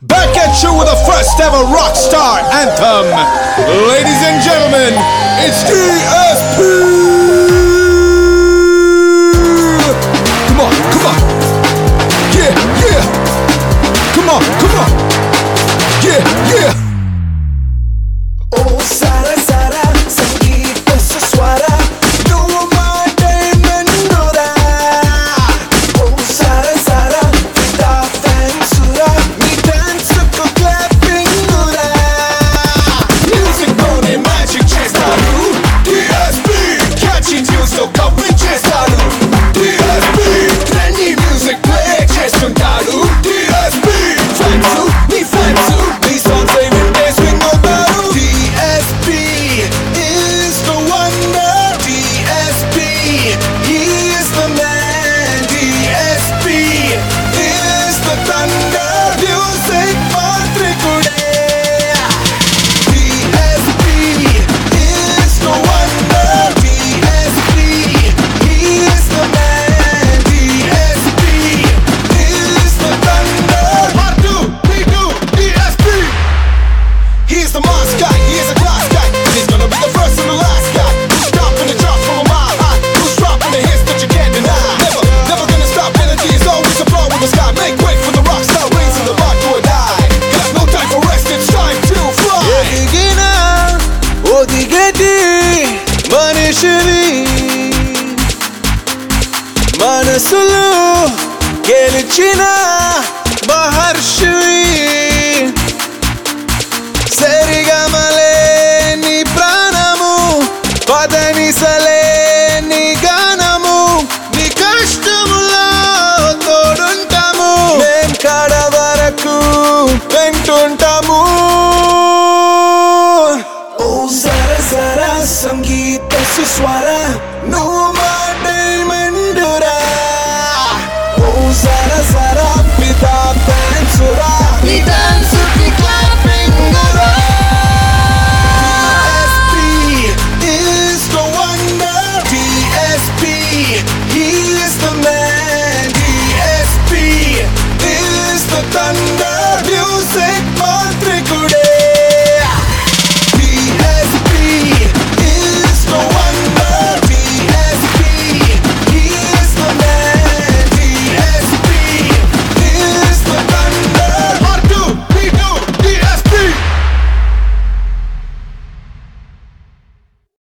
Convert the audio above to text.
Back at you with the first ever rock star anthem. Ladies and gentlemen, it's DSP. Come on, come on. Yeah, yeah. Come on, come on. Yeah, yeah. Oh, Sara, Sara, Sangeeta Suswara, do my diamond Nora. Oh, Sara, Sara, Fida Fansura, me dance ko clapping Nora. Music bone magic చేస్తారు DSP. Catchy tunes తో cover చేస్తారు DSP. Trendy music play చేస్తుంటాడు DSP. Fans, నీ fans, నీ songs they వింటే swing అవుతారు. DSP is the wonder. DSP, he is the man. DSP is the thunder. Music Matrikude. DSP is the wonder. DSP, he is the man. DSP is the thunder. R2, P2, DSP. He's the Mars guy, he is a class guy. He's gonna be the first and the last guy. Who's dropping the drops from a mile high? Who's dropping the hits that you can't deny? Never gonna stop. Energy is always a flow with the sky. Make way for the rock star, raising the bar to a die. Got no time for rest, it's time to fly. ఎదిగినా ఒదిగేటి మనిషిని మనసులో గెలిచిన మహర్షివి సరిగమలే నీ ప్రాణము పదనిసలే నీ గానము నీ కష్టములో తోడుంటాము మేం కాడ వరకు వింటుంటాము ఓ సర సర సంగీత సుస్వర నువ్వు మా డైమండురా ఓ సర సర